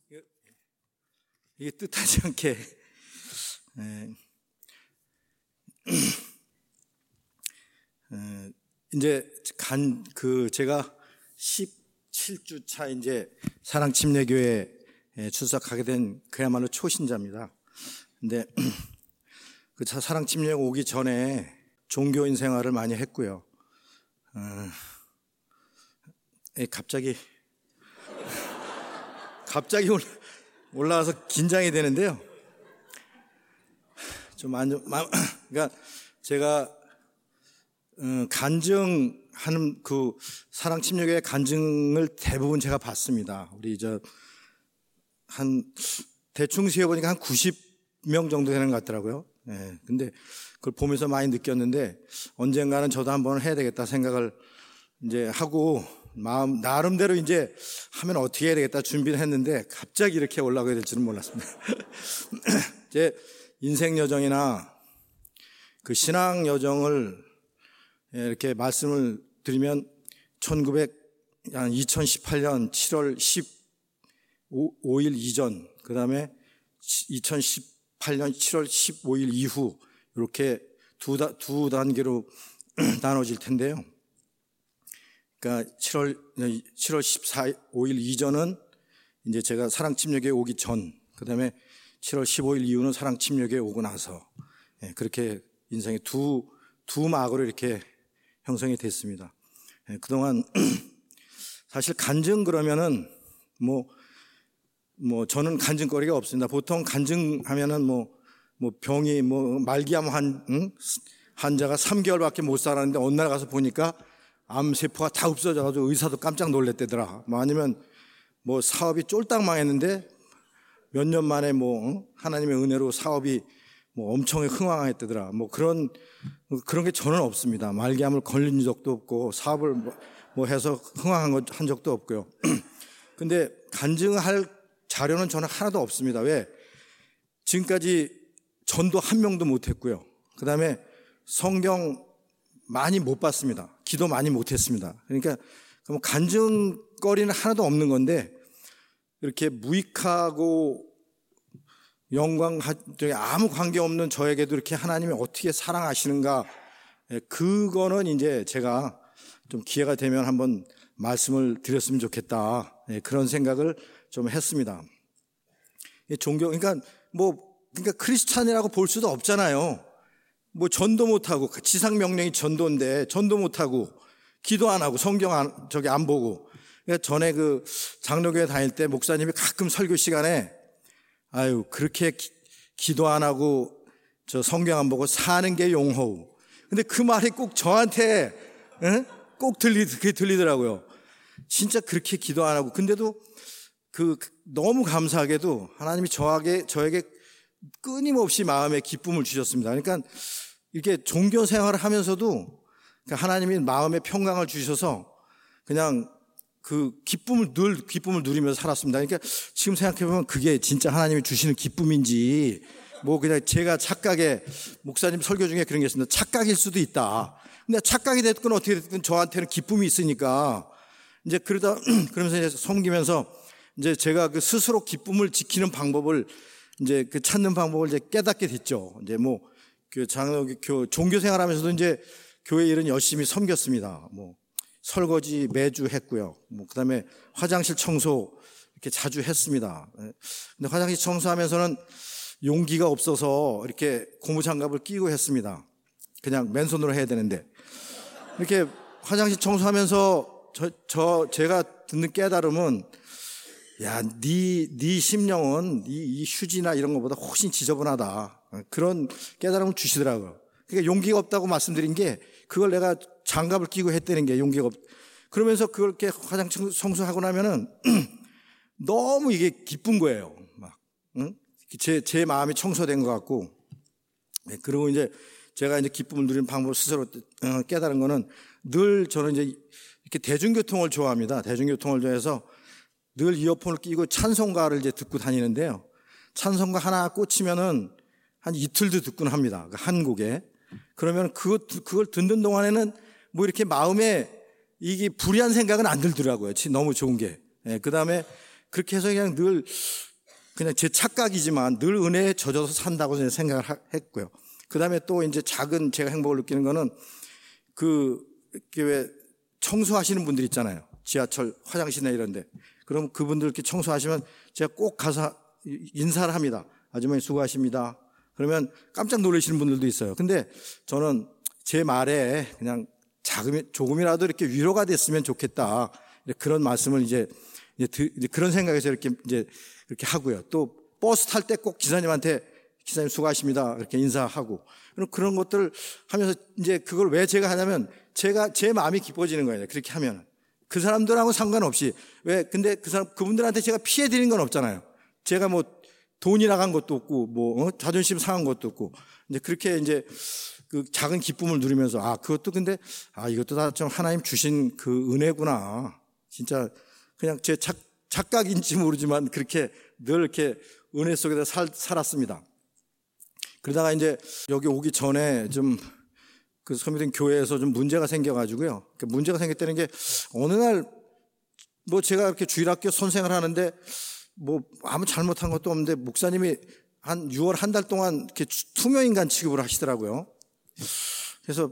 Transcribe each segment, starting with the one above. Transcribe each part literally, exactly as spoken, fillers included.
이게 뜻하지 않게 에, 에, 이제 간 그 제가 십칠 주 차 이제 사랑침례교회에 출석하게 된 그야말로 초신자입니다. 근데 그 사랑침례 오기 전에 종교인 생활을 많이 했고요. 어, 갑자기 갑자기 올라와서 긴장이 되는데요. 좀 안, 그러니까 제가 간증하는 그 사랑침례교회 간증을 대부분 제가 봤습니다. 우리 저 한 대충 세어보니까 한 구십 명 정도 되는 것 같더라고요. 예. 근데 그걸 보면서 많이 느꼈는데 언젠가는 저도 한번 해야 되겠다 생각을 이제 하고 마음 나름대로 이제 하면 어떻게 해야 되겠다 준비를 했는데 갑자기 이렇게 올라가게 될 줄은 몰랐습니다. 제 인생 여정이나 그 신앙 여정을 이렇게 말씀을 드리면 이천십팔 년 칠월 십오 일 이전, 그 다음에 이천십팔 년 칠월 십오 일 이후 이렇게 두, 다, 두 단계로 나눠질 텐데요. 그러니까 칠월 십오 일 이전은 이제 제가 사랑침례교회 오기 전, 그 다음에 칠월 십오 일 이후는 사랑침례교회 오고 나서, 예, 그렇게 인생의 두, 두 막으로 이렇게 형성이 됐습니다. 예, 그동안 사실 간증 그러면은 뭐, 뭐 저는 간증거리가 없습니다. 보통 간증하면은 뭐, 뭐 병이 뭐 말기암 한, 응? 환자가 삼 개월밖에 못 살았는데 어느 날 가서 보니까 암세포가 다 없어져가지고 의사도 깜짝 놀랬대더라. 뭐 아니면 뭐 사업이 쫄딱 망했는데 몇 년 만에 뭐 하나님의 은혜로 사업이 뭐 엄청 흥황했대더라. 뭐 그런 그런 게 저는 없습니다. 말기암을 걸린 적도 없고 사업을 뭐 해서 흥황한 한 적도 없고요. 근데 간증할 자료는 저는 하나도 없습니다. 왜? 지금까지 전도 한 명도 못했고요. 그 다음에 성경 많이 못 봤습니다. 기도 많이 못했습니다. 그러니까 간증거리는 하나도 없는 건데 이렇게 무익하고 영광 아무 관계 없는 저에게도 이렇게 하나님이 어떻게 사랑하시는가, 그거는 이제 제가 좀 기회가 되면 한번 말씀을 드렸으면 좋겠다, 그런 생각을 좀 했습니다. 종교, 그러니까 뭐 그러니까 크리스찬이라고 볼 수도 없잖아요. 뭐 전도 못하고, 지상 명령이 전도인데 전도 못하고 기도 안 하고 성경 안, 저기 안 보고. 그러니까 전에 그 장로교회 다닐 때 목사님이 가끔 설교 시간에 아유 그렇게 기, 기도 안 하고 저 성경 안 보고 사는 게 용허우. 근데 그 말이 꼭 저한테 에? 꼭 들리, 그게 들리더라고요. 진짜 그렇게 기도 안 하고, 근데도 그 너무 감사하게도 하나님이 저에게 저에게 끊임없이 마음에 기쁨을 주셨습니다. 그러니까 이렇게 종교 생활을 하면서도 하나님이 마음에 평강을 주셔서 그냥 그 기쁨을 늘 기쁨을 누리면서 살았습니다. 그러니까 지금 생각해 보면 그게 진짜 하나님이 주시는 기쁨인지 뭐 그냥 제가 착각에, 목사님 설교 중에 그런 게 있습니다. 착각일 수도 있다. 근데 착각이 됐건 어떻게 됐든 저한테는 기쁨이 있으니까 이제 그러다 그러면서 이제 섬기면서 이제 제가 그 스스로 기쁨을 지키는 방법을 이제 그 찾는 방법을 이제 깨닫게 됐죠. 이제 뭐 그 장로 종교 생활하면서도 이제 교회 일은 열심히 섬겼습니다. 뭐 설거지 매주 했고요. 뭐 그다음에 화장실 청소 이렇게 자주 했습니다. 근데 화장실 청소하면서는 용기가 없어서 이렇게 고무장갑을 끼고 했습니다. 그냥 맨손으로 해야 되는데 이렇게 화장실 청소하면서 저, 저 제가 듣는 깨달음은 야, 네, 네 심령은 이, 이 휴지나 이런 것보다 훨씬 지저분하다. 그런 깨달음을 주시더라고요. 그러니까 용기가 없다고 말씀드린 게 그걸 내가 장갑을 끼고 했다는 게 용기가 없. 그러면서 그렇게 화장실 청소하고 나면은 너무 이게 기쁜 거예요. 막, 응? 제, 제 마음이 청소된 것 같고. 네, 그리고 이제 제가 이제 기쁨을 누리는 방법을 스스로 깨달은 거는 늘 저는 이제 이렇게 대중교통을 좋아합니다. 대중교통을 좋아해서 늘 이어폰을 끼고 찬송가를 이제 듣고 다니는데요. 찬송가 하나 꽂히면은 한 이틀도 듣곤 합니다. 한 곡에. 그러면 그것, 그걸 듣는 동안에는 뭐 이렇게 마음에 이게 불의한 생각은 안 들더라고요. 너무 좋은 게. 예, 그 다음에 그렇게 해서 그냥 늘 그냥 제 착각이지만 늘 은혜에 젖어서 산다고 생각을 했고요. 그 다음에 또 이제 작은 제가 행복을 느끼는 거는 그, 왜 청소하시는 분들 있잖아요. 지하철 화장실이나 이런데. 그럼 그분들 이렇게 청소하시면 제가 꼭 가서 인사를 합니다. 아주머니 수고하십니다. 그러면 깜짝 놀라시는 분들도 있어요. 근데 저는 제 말에 그냥 작은, 조금이라도 이렇게 위로가 됐으면 좋겠다. 그런 말씀을 이제, 이제 그런 생각에서 이렇게 이제 그렇게 하고요. 또 버스 탈 때 꼭 기사님한테 기사님 수고하십니다. 이렇게 인사하고. 그럼 그런 것들을 하면서 이제 그걸 왜 제가 하냐면 제가 제 마음이 기뻐지는 거예요. 그렇게 하면. 그 사람들하고 상관없이. 왜? 근데 그 사람, 그분들한테 제가 피해 드린 건 없잖아요. 제가 뭐 돈이 나간 것도 없고, 뭐, 어? 자존심 상한 것도 없고. 이제 그렇게 이제 그 작은 기쁨을 누리면서, 아, 그것도 근데, 아, 이것도 다 좀 하나님 주신 그 은혜구나. 진짜 그냥 제 착, 착각인지 모르지만 그렇게 늘 이렇게 은혜 속에서 살, 살았습니다. 그러다가 이제 여기 오기 전에 좀 그 서미된 교회에서 좀 문제가 생겨가지고요. 그 문제가 생겼다는 게 어느 날 뭐 제가 이렇게 주일학교 선생을 하는데 뭐 아무 잘못한 것도 없는데 목사님이 한 유월 한 달 동안 이렇게 투명인간 취급을 하시더라고요. 그래서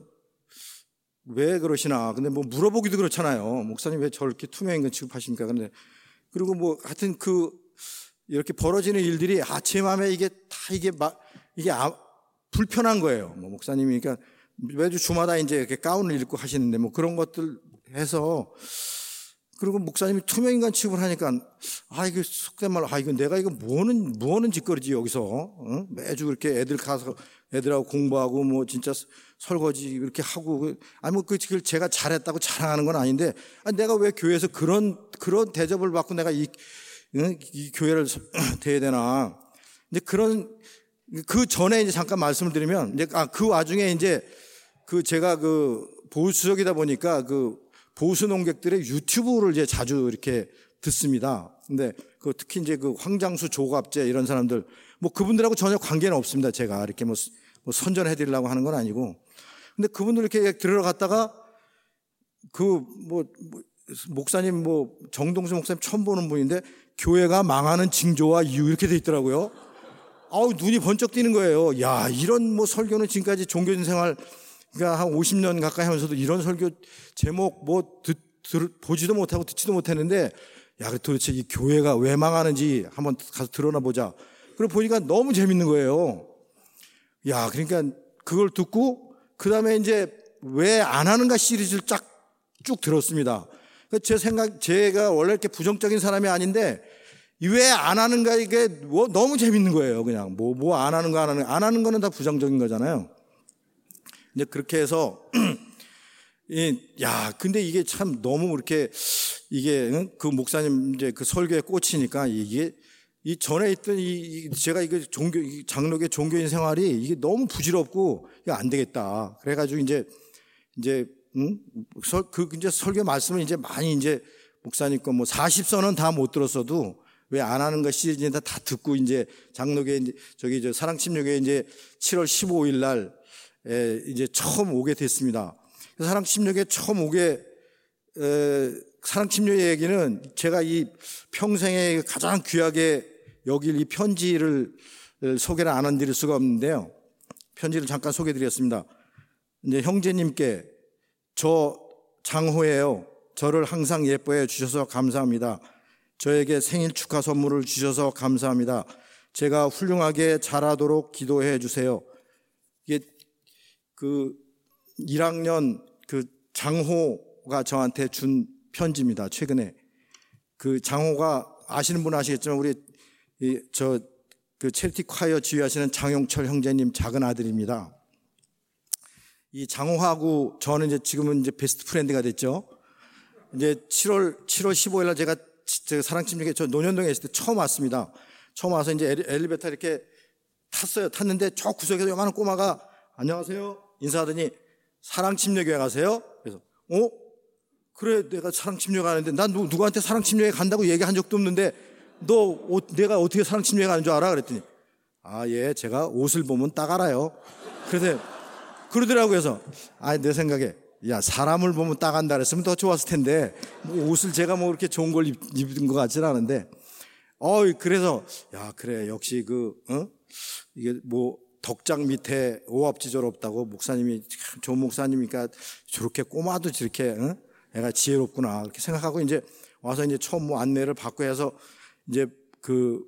왜 그러시나. 근데 뭐 물어보기도 그렇잖아요. 목사님 왜 저렇게 투명인간 취급하십니까? 근데 그리고 뭐 하여튼 그 이렇게 벌어지는 일들이 아, 제 마음에 이게 다 이게 막 이게 아, 불편한 거예요. 뭐 목사님이 그러니까 매주 주마다 이제 이렇게 가운을 입고 하시는데 뭐 그런 것들 해서 그리고 목사님이 투명인간 취급을 하니까 아, 이게 속된 말로 아, 이거 내가 이거 뭐는 뭐는 짓거리지 여기서 어? 매주 그렇게 애들 가서 애들하고 공부하고 뭐 진짜 설거지 이렇게 하고 아니 뭐 그 제가 잘했다고 자랑하는 건 아닌데 아니 내가 왜 교회에서 그런 그런 대접을 받고 내가 이, 이 교회를 대해야 되나 이제 그런 그 전에 이제 잠깐 말씀을 드리면 이제 아, 그 와중에 이제 그 제가 그 보수적이다 보니까 그 보수 농객들의 유튜브를 이제 자주 이렇게 듣습니다. 근데 그 특히 이제 그 황장수 조갑재 이런 사람들 뭐 그분들하고 전혀 관계는 없습니다. 제가 이렇게 뭐, 뭐 선전해 드리려고 하는 건 아니고. 근데 그분들 이렇게 들어갔다가 그 뭐 목사님 뭐 정동수 목사님 처음 보는 분인데 교회가 망하는 징조와 이유 이렇게 돼 있더라고요. 아우 눈이 번쩍 뜨는 거예요. 야, 이런 뭐 설교는 지금까지 종교인 생활 그러니까 한 오십 년 가까이 하면서도 이런 설교 제목 뭐 듣, 들, 보지도 못하고 듣지도 못했는데 야, 도대체 이 교회가 왜 망하는지 한번 가서 들어나 보자. 그리고 보니까 너무 재밌는 거예요. 야, 그러니까 그걸 듣고 그 다음에 이제 왜 안 하는가 시리즈를 쫙 쭉 들었습니다. 제 생각, 제가 원래 이렇게 부정적인 사람이 아닌데 왜 안 하는가 이게 뭐 너무 재밌는 거예요. 그냥 뭐 뭐 안 하는 거 안 하는 거 안 하는 거는 다 부정적인 거잖아요. 이제 그렇게 해서 이, 야, 근데 이게 참 너무 이렇게 이게 응? 그 목사님 이제 그 설교에 꽂히니까 이게 이 전에 있던 이 제가 이거 종교 장로계 종교인 생활이 이게 너무 부질없고 이게 안 되겠다. 그래가지고 이제 이제 응? 설, 그 이제 설교 말씀을 이제 많이 이제 목사님 거 뭐 사십 선은 다 못 들었어도 왜 안 하는 거 시리즈는 다 듣고 이제 장로계 이제 저기 저 사랑침례교회 이제 칠월 십오일 날 에, 이제 처음 오게 됐습니다. 사랑침례교회 처음 오게 에, 사랑침례 얘기는 제가 이 평생에 가장 귀하게 여길 이 편지를 소개를 안 한 드릴 수가 없는데요. 편지를 잠깐 소개드렸습니다. 이제 형제님께 저 장호예요. 저를 항상 예뻐해 주셔서 감사합니다. 저에게 생일 축하 선물을 주셔서 감사합니다. 제가 훌륭하게 자라도록 기도해 주세요. 이게 그 일 학년 그 장호가 저한테 준 편지입니다. 최근에 그 장호가 아시는 분은 아시겠지만 우리 저 그 체리티 콰이어 지휘하시는 장용철 형제님 작은 아들입니다. 이 장호하고 저는 이제 지금은 이제 베스트 프렌드가 됐죠. 이제 칠월 십오일 날 제가 제가 사랑침례교회 저 논현동에 있을 때 처음 왔습니다. 처음 와서 이제 엘리베이터 이렇게 탔어요. 탔는데 저 구석에서 요만한 꼬마가 안녕하세요 인사하더니 사랑침례교회 가세요? 그래서 어? 그래 내가 사랑침례 가는데 난 누, 누구한테 사랑침례 간다고 얘기한 적도 없는데 너 어, 내가 어떻게 사랑침례 가는 줄 알아? 그랬더니 아, 예, 제가 옷을 보면 딱 알아요. 그래서 그러더라고요. 그래서 아, 내 생각에 야, 사람을 보면 딱 안다 그랬으면 더 좋았을 텐데 뭐 옷을 제가 뭐 그렇게 좋은 걸 입, 입은 것 같지는 않은데 어, 그래서, 야, 그래. 역시 그, 어? 이게 뭐, 덕장 밑에 오합지졸 없다고 목사님이, 좋은 목사님이니까 저렇게 꼬마도 저렇게, 어? 애가 지혜롭구나. 그렇게 생각하고 이제 와서 이제 처음 뭐 안내를 받고 해서 이제 그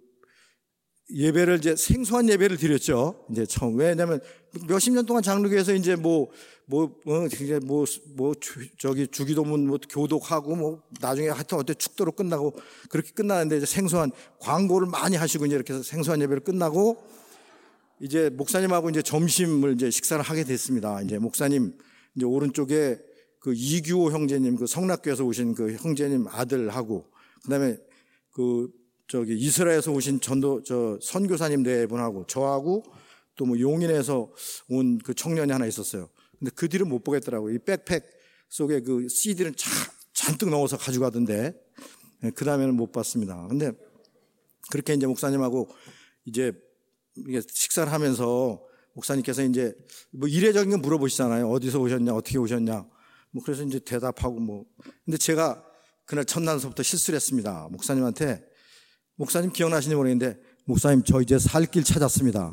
예배를 이제 생소한 예배를 드렸죠. 이제 처음. 왜냐면 몇십 년 동안 장로교에서 이제 뭐, 뭐, 어, 이제 뭐, 뭐, 저기 주기도문 뭐 교독하고 뭐 나중에 하여튼 어때 축도로 끝나고 그렇게 끝나는데 이제 생소한 광고를 많이 하시고 이제 이렇게 해서 생소한 예배를 끝나고 이제 목사님하고 이제 점심을 이제 식사를 하게 됐습니다. 이제 목사님 이제 오른쪽에 그 이규호 형제님 그 성락교에서 오신 그 형제님 아들하고 그다음에 그 저기 이스라엘에서 오신 전도 저 선교사님 네 분하고 저하고 또 뭐 용인에서 온 그 청년이 하나 있었어요. 근데 그 뒤를 못 보겠더라고요. 이 백팩 속에 그 씨디를 자, 잔뜩 넣어서 가져가던데 그 다음에는 못 봤습니다. 근데 그렇게 이제 목사님하고 이제 이게 식사를 하면서 목사님께서 이제 뭐 이례적인 거 물어보시잖아요. 어디서 오셨냐, 어떻게 오셨냐. 뭐 그래서 이제 대답하고 뭐. 근데 제가 그날 첫날서부터 실수를 했습니다. 목사님한테 목사님 기억나시는지 모르겠는데 목사님 저 이제 살 길 찾았습니다.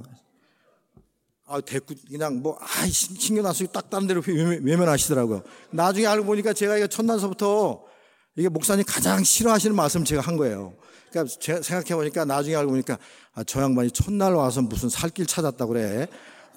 아, 대꾸 그냥 뭐 아, 신경 안 쓰고 딱 다른 데로 외면하시더라고요. 나중에 알고 보니까 제가 이거 첫날서부터 이게 목사님 가장 싫어하시는 말씀 제가 한 거예요. 그러니까 제가 생각해 보니까 나중에 알고 보니까 아, 저 양반이 첫날 와서 무슨 살 길 찾았다고 그래.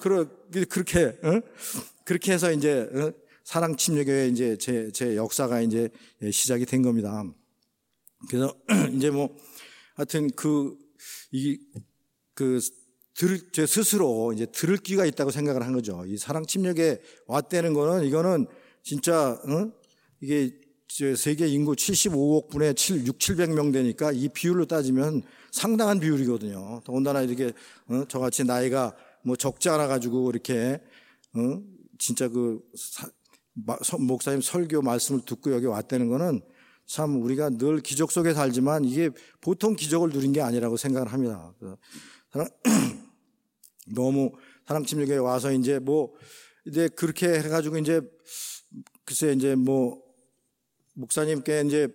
그렇게 어? 그렇게 해서 이제 어? 사랑 침례교회 이제 제, 제 역사가 이제 시작이 된 겁니다. 그래서 이제 뭐 하여튼 그 이 그 들을 제 스스로 이제 들을 기가 있다고 생각을 한 거죠. 이 사랑 침례교회 왔다는 거는 이거는 진짜 어? 이게 세계 인구 칠십오억 분의 육천, 칠백 명 되니까 이 비율로 따지면 상당한 비율이거든요. 더군다나 이렇게 어? 저같이 나이가 뭐 적지 않아 가지고 이렇게 어? 진짜 그 사, 목사님 설교 말씀을 듣고 여기 왔다는 거는 참 우리가 늘 기적 속에 살지만 이게 보통 기적을 누린 게 아니라고 생각을 합니다. 사랑, 너무 사랑 침례교회 와서 이제 뭐 이제 그렇게 해가지고 이제 글쎄 이제 뭐 목사님께 이제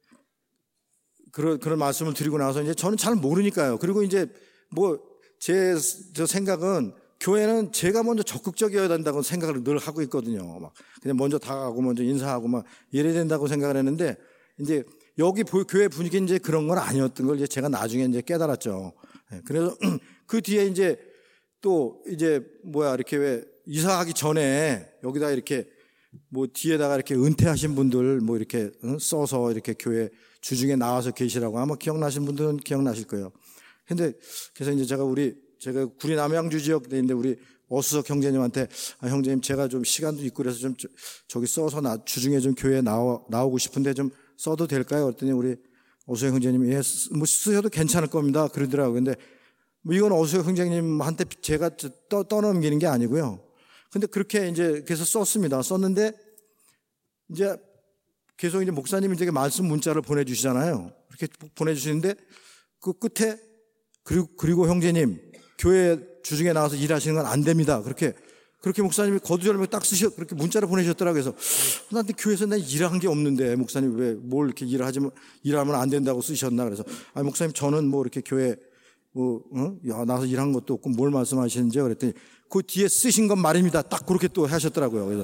그런 그런 말씀을 드리고 나서 이제 저는 잘 모르니까요. 그리고 이제 뭐 제 저 생각은 교회는 제가 먼저 적극적이어야 된다고 생각을 늘 하고 있거든요. 막 그냥 먼저 다가가고 먼저 인사하고 막 이래야 된다고 생각을 했는데 이제 여기 교회 분위기 이제 그런 건 아니었던 걸 이제 제가 나중에 이제 깨달았죠. 그래서 그 뒤에 이제 또 이제 뭐야 이렇게 왜 이사하기 전에 여기다 이렇게 뭐 뒤에다가 이렇게 은퇴하신 분들 뭐 이렇게 써서 이렇게 교회 주중에 나와서 계시라고 아마 기억나신 분들은 기억나실 거예요. 근데 그래서 이제 제가 우리 제가 구리 남양주 지역에 있는데 우리 어수석 형제님한테 아, 형제님 제가 좀 시간도 있고 그래서 좀 저기 써서 나 주중에 좀 교회에 나와, 나오고 싶은데 좀 써도 될까요? 그랬더니 우리 어수석 형제님이 예, 뭐 쓰셔도 괜찮을 겁니다. 그러더라고요. 근데 뭐 이건 어수석 형제님한테 제가 떠, 떠넘기는 게 아니고요. 근데 그렇게 이제 그래서 썼습니다. 썼는데 이제 계속 이제 목사님이 되게 말씀 문자를 보내주시잖아요. 그렇게 보내주시는데 그 끝에 그리고, 그리고 형제님 교회 주중에 나와서 일하시는 건 안 됩니다. 그렇게 그렇게 목사님이 거두절미 딱 쓰셔 그렇게 문자를 보내셨더라고요. 그래서 나한테 교회에서 난 일한 게 없는데 목사님 왜 뭘 이렇게 일하지면 일하면 안 된다고 쓰셨나 그래서 아 목사님 저는 뭐 이렇게 교회 뭐 어? 야, 나와서 일한 것도 없고 뭘 말씀하시는지 그랬더니 그 뒤에 쓰신 건 말입니다. 딱 그렇게 또 하셨더라고요. 그래서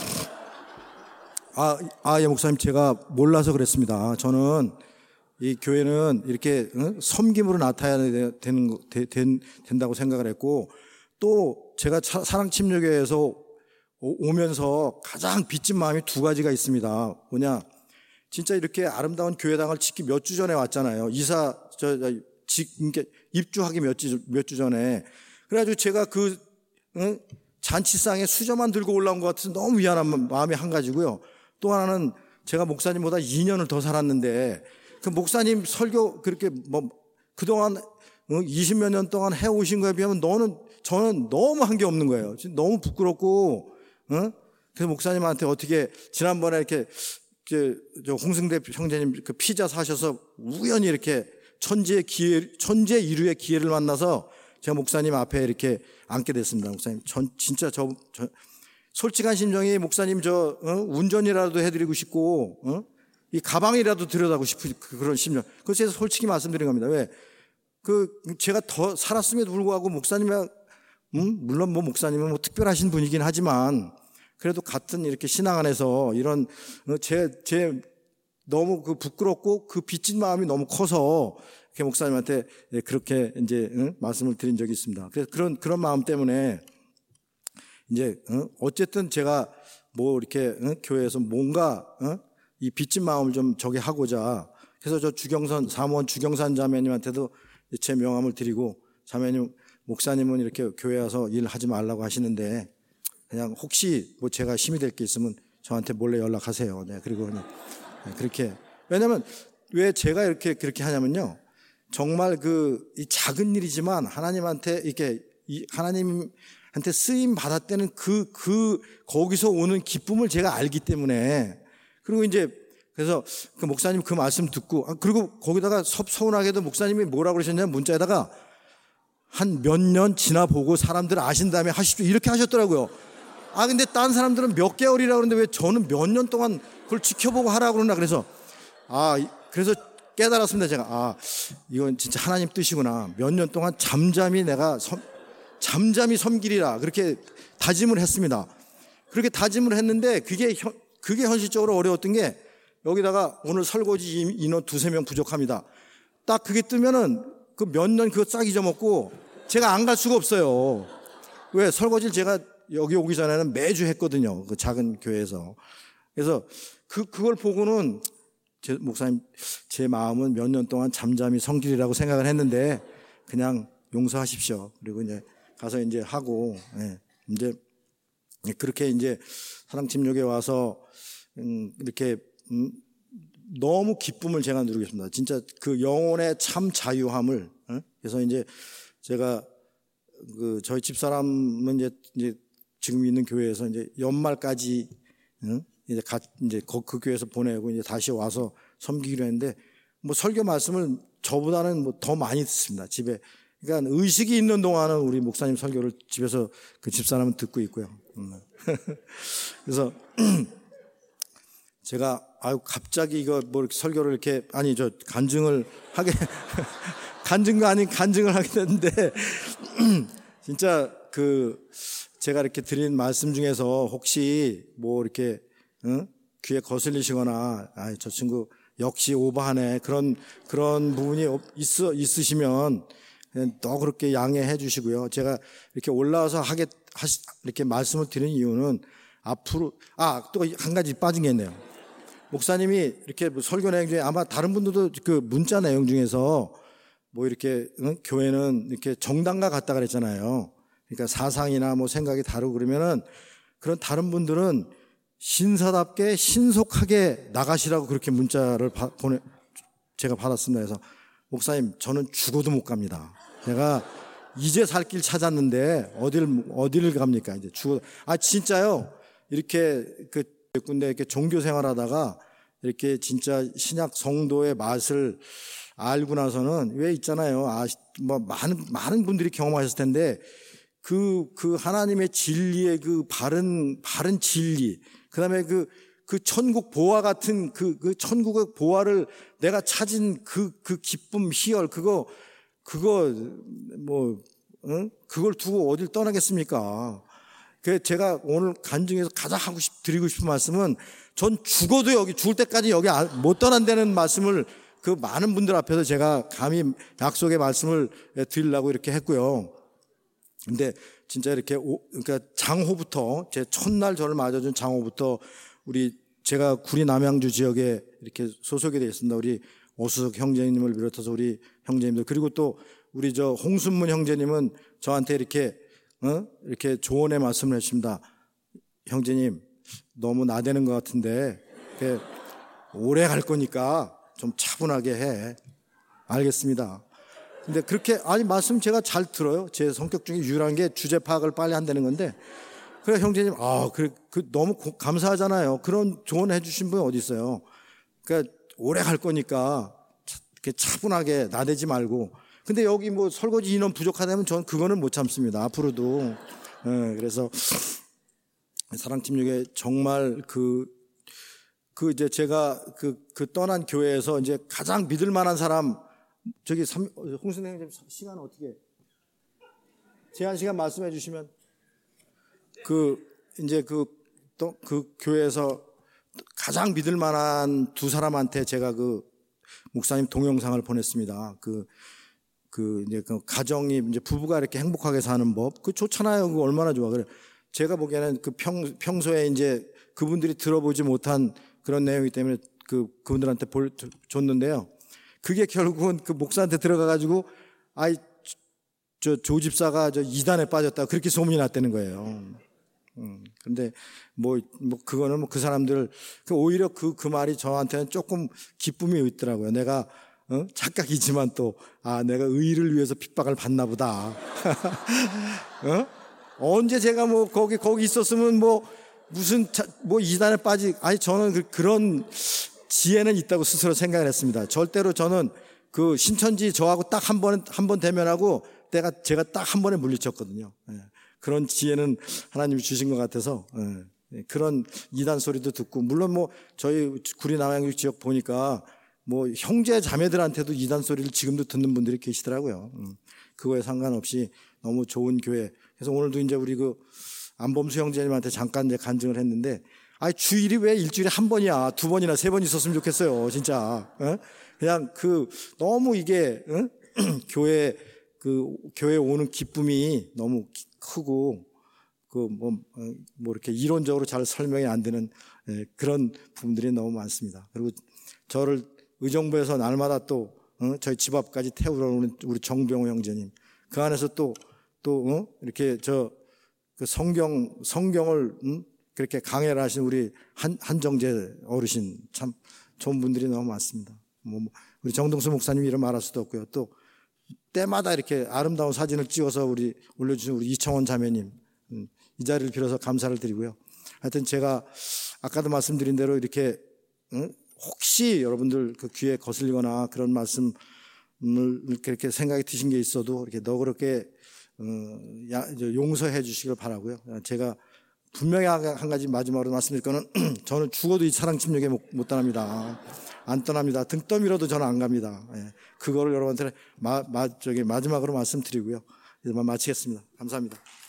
아, 아, 예, 목사님 제가 몰라서 그랬습니다. 저는 이 교회는 이렇게 어? 섬김으로 나타나야 되는 되, 된, 된다고 생각을 했고 또 제가 차, 사랑 침례교회에서 오면서 가장 빚진 마음이 두 가지가 있습니다. 뭐냐, 진짜 이렇게 아름다운 교회당을 짓기 몇 주 전에 왔잖아요. 이사 저, 저 직, 이렇게 입주하기 몇 주 몇 주 전에 그래가지고 제가 그 어? 잔치상에 수저만 들고 올라온 것 같아서 너무 미안한 마음이 한 가지고요. 또 하나는 제가 목사님보다 이 년을 더 살았는데 그 목사님 설교 그렇게 뭐 그동안 이십몇 년 동안 해오신 거에 비하면 너는 저는 너무 한 게 없는 거예요. 너무 부끄럽고 어? 그래서 목사님한테 어떻게 지난번에 이렇게 저 홍승대 형제님 그 피자 사셔서 우연히 이렇게 천재의 기회 천재 이루의 기회를 만나서 제가 목사님 앞에 이렇게 앉게 됐습니다. 목사님 전 진짜 저, 저 솔직한 심정이 목사님 저 어? 운전이라도 해드리고 싶고 어? 이 가방이라도 들여다고 싶은 그런 심정. 그래서 솔직히 말씀드린 겁니다. 왜? 그, 제가 더 살았음에도 불구하고 목사님이, 음? 물론 뭐 목사님은 뭐 특별하신 분이긴 하지만 그래도 같은 이렇게 신앙 안에서 이런 제, 제 너무 그 부끄럽고 그 빚진 마음이 너무 커서 이렇게 목사님한테 그렇게 이제 응? 말씀을 드린 적이 있습니다. 그래서 그런, 그런 마음 때문에 이제, 응? 어쨌든 제가 뭐 이렇게 응? 교회에서 뭔가, 응? 이 빚진 마음을 좀 저기 하고자 그래서 저 주경선, 사무원 주경산 자매님한테도 제 명함을 드리고 자매님, 목사님은 이렇게 교회 와서 일하지 말라고 하시는데 그냥 혹시 뭐 제가 힘이 될 게 있으면 저한테 몰래 연락하세요. 네, 그리고 그냥 그렇게. 왜냐면 왜 제가 이렇게 그렇게 하냐면요. 정말 그 이 작은 일이지만 하나님한테 이렇게 이 하나님한테 쓰임 받았다는 그, 그 거기서 오는 기쁨을 제가 알기 때문에 그리고 이제 그래서 그 목사님 그 말씀 듣고 아, 그리고 거기다가 섭서운하게도 목사님이 뭐라고 그러셨냐면 문자에다가 한 몇 년 지나보고 사람들 아신 다음에 하십시오 이렇게 하셨더라고요. 아 근데 딴 사람들은 몇 개월이라고 그러는데 왜 저는 몇 년 동안 그걸 지켜보고 하라고 그러나 그래서 아 그래서 깨달았습니다. 제가 아 이건 진짜 하나님 뜻이구나. 몇 년 동안 잠잠히 내가 섬, 잠잠히 섬기리라 그렇게 다짐을 했습니다. 그렇게 다짐을 했는데 그게 현, 그게 현실적으로 어려웠던 게 여기다가 오늘 설거지 인원 두세 명 부족합니다. 딱 그게 뜨면은 그 몇 년 그거 싹 잊어먹고 제가 안 갈 수가 없어요. 왜? 설거지를 제가 여기 오기 전에는 매주 했거든요. 그 작은 교회에서. 그래서 그, 그걸 보고는 제 목사님, 제 마음은 몇 년 동안 잠잠히 섬기리라고 생각을 했는데 그냥 용서하십시오. 그리고 이제 가서 이제 하고, 예, 이제 그렇게 이제 사랑침략에 와서, 음, 이렇게, 음, 너무 기쁨을 제가 누리겠습니다. 진짜 그 영혼의 참 자유함을. 어? 그래서 이제 제가 그 저희 집사람은 이제, 이제 지금 있는 교회에서 이제 연말까지 어? 이제 가, 이제 그, 그 교회에서 보내고 이제 다시 와서 섬기기로 했는데 뭐 설교 말씀을 저보다는 뭐 더 많이 듣습니다. 집에. 그러니까 의식이 있는 동안은 우리 목사님 설교를 집에서 그 집사람은 듣고 있고요. 음. 그래서 제가 아유 갑자기 이거 뭐 설교를 이렇게 아니 저 간증을 하게 간증도 아닌 간증을 하게 됐는데 진짜 그 제가 이렇게 드린 말씀 중에서 혹시 뭐 이렇게 응? 귀에 거슬리시거나 아 저 친구 역시 오버하네 그런 그런 부분이 있어 있으시면 그냥 더 그렇게 양해해 주시고요. 제가 이렇게 올라와서 하게 하시 이렇게 말씀을 드리는 이유는 앞으로 아 또 한 가지 빠진 게 있네요. 목사님이 이렇게 뭐 설교 내용 중에 아마 다른 분들도 그 문자 내용 중에서 뭐 이렇게 응? 교회는 이렇게 정당과 같다 그랬잖아요. 그러니까 사상이나 뭐 생각이 다르고 그러면은 그런 다른 분들은 신사답게 신속하게 나가시라고 그렇게 문자를 바, 보내 제가 받았습니다. 그래서 목사님 저는 죽어도 못 갑니다. 내가 이제 살 길 찾았는데 어딜 어디를 갑니까? 이제 죽어 아 진짜요. 이렇게 그 근데 이렇게 종교 생활하다가 이렇게 진짜 신약 성도의 맛을 알고 나서는 왜 있잖아요. 아, 뭐 많은 많은 분들이 경험하셨을 텐데 그 그 하나님의 진리의 그 바른 바른 진리, 그다음에 그 그 천국 보화 같은 그 그 천국의 보화를 내가 찾은 그 그 기쁨 희열 그거 그거 뭐 응? 그걸 두고 어딜 떠나겠습니까? 그 제가 오늘 간증에서 가장 하고 싶 드리고 싶은 말씀은 전 죽어도 여기 죽을 때까지 여기 못 떠난다는 말씀을 그 많은 분들 앞에서 제가 감히 약속의 말씀을 드리려고 이렇게 했고요. 근데 진짜 이렇게 오, 그러니까 장호부터 제 첫날 저를 맞아준 장호부터 우리 제가 구리 남양주 지역에 이렇게 소속이 되어 있습니다. 우리 오수석 형제님을 비롯해서 우리 형제님들 그리고 또 우리 저 홍순문 형제님은 저한테 이렇게 어? 이렇게 조언의 말씀을 해주십니다. 형제님 너무 나대는 것 같은데 오래 갈 거니까 좀 차분하게 해. 알겠습니다. 근데 그렇게 아니 말씀 제가 잘 들어요. 제 성격 중에 유일한 게 주제 파악을 빨리 한다는 건데 그래 형제님 아 그 그 너무 고, 감사하잖아요. 그런 조언해 주신 분이 어디 있어요. 그러니까 오래 갈 거니까 차, 이렇게 차분하게 나대지 말고. 근데 여기 뭐 설거지 인원 부족하다면 저는 그거는 못 참습니다. 앞으로도. 네, 그래서 사랑팀 중에 정말 그 그 이제 제가 그, 그 떠난 교회에서 이제 가장 믿을 만한 사람, 저기 삼, 홍 선생님 시간 어떻게, 제한 시간 말씀해 주시면, 그, 이제 그, 또 그 교회에서 가장 믿을 만한 두 사람한테 제가 그 목사님 동영상을 보냈습니다. 그, 그, 이제 그 가정이 이제 부부가 이렇게 행복하게 사는 법. 그 좋잖아요. 그거 얼마나 좋아. 그래. 제가 보기에는 그 평, 평소에 이제 그분들이 들어보지 못한 그런 내용이기 때문에 그, 그분들한테 볼, 줬는데요. 그게 결국은 그 목사한테 들어가가지고, 아이, 저, 조 집사가 저 이단에 빠졌다. 그렇게 소문이 났다는 거예요. 음, 근데 뭐, 뭐, 그거는 뭐 그 사람들, 그 오히려 그, 그 말이 저한테는 조금 기쁨이 있더라고요. 내가, 어? 착각이지만 또, 아, 내가 의를 위해서 핍박을 받나 보다. 어? 언제 제가 뭐, 거기, 거기 있었으면 뭐, 무슨, 자, 뭐 이단에 빠지, 아니, 저는 그, 그런 지혜는 있다고 스스로 생각을 했습니다. 절대로 저는 그 신천지 저하고 딱 한 번, 한 번 대면하고 때가 제가 딱 한 번에 물리쳤거든요. 예. 그런 지혜는 하나님이 주신 것 같아서, 예. 그런 이단 소리도 듣고, 물론 뭐 저희 구리 남양주 지역 보니까 뭐 형제 자매들한테도 이단 소리를 지금도 듣는 분들이 계시더라고요. 음. 그거에 상관없이 너무 좋은 교회. 그래서 오늘도 이제 우리 그 안범수 형제님한테 잠깐 이제 간증을 했는데, 아니, 주일이 왜 일주일에 한 번이야? 두 번이나 세 번 있었으면 좋겠어요. 진짜. 어? 그냥 그, 너무 이게, 어? 교회, 그, 교회 오는 기쁨이 너무 크고, 그, 뭐, 뭐, 이렇게 이론적으로 잘 설명이 안 되는 예, 그런 부분들이 너무 많습니다. 그리고 저를 의정부에서 날마다 또, 어? 저희 집 앞까지 태우러 오는 우리 정병호 형제님. 그 안에서 또, 또, 어? 이렇게 저, 그 성경, 성경을, 음? 그렇게 강해를 하신 우리 한, 한정재 어르신, 참 좋은 분들이 너무 많습니다. 뭐, 우리 정동수 목사님 이름 말할 수도 없고요. 또, 때마다 이렇게 아름다운 사진을 찍어서 우리 올려주신 우리 이청원 자매님, 음, 이 자리를 빌어서 감사를 드리고요. 하여튼 제가 아까도 말씀드린 대로 이렇게, 음? 혹시 여러분들 그 귀에 거슬리거나 그런 말씀을 이렇게 생각이 드신 게 있어도 이렇게 너그럽게 어, 야, 용서해 주시길 바라고요. 제가 분명히 한 가지 마지막으로 말씀드릴 거는 저는 죽어도 이 사랑 침략에 못, 못 떠납니다. 안 떠납니다. 등 떠밀어도 저는 안 갑니다. 예. 그거를 여러분한테 마, 마, 저기 마지막으로 말씀드리고요. 이제 마치겠습니다. 감사합니다.